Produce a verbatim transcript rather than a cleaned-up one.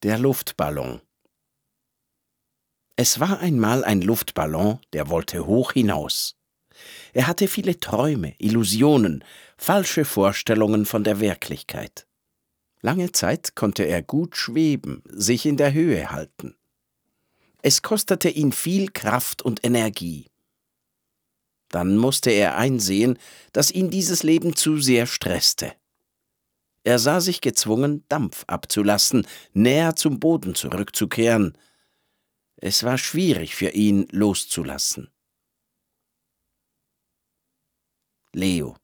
Der Luftballon. Es war einmal ein Luftballon, der wollte hoch hinaus. Er hatte viele Träume, Illusionen, falsche Vorstellungen von der Wirklichkeit. Lange Zeit konnte er gut schweben, sich in der Höhe halten. Es kostete ihn viel Kraft und Energie. Dann musste er einsehen, dass ihn dieses Leben zu sehr stresste. Er sah sich gezwungen, Dampf abzulassen, näher zum Boden zurückzukehren. Es war schwierig für ihn, loszulassen. Leo.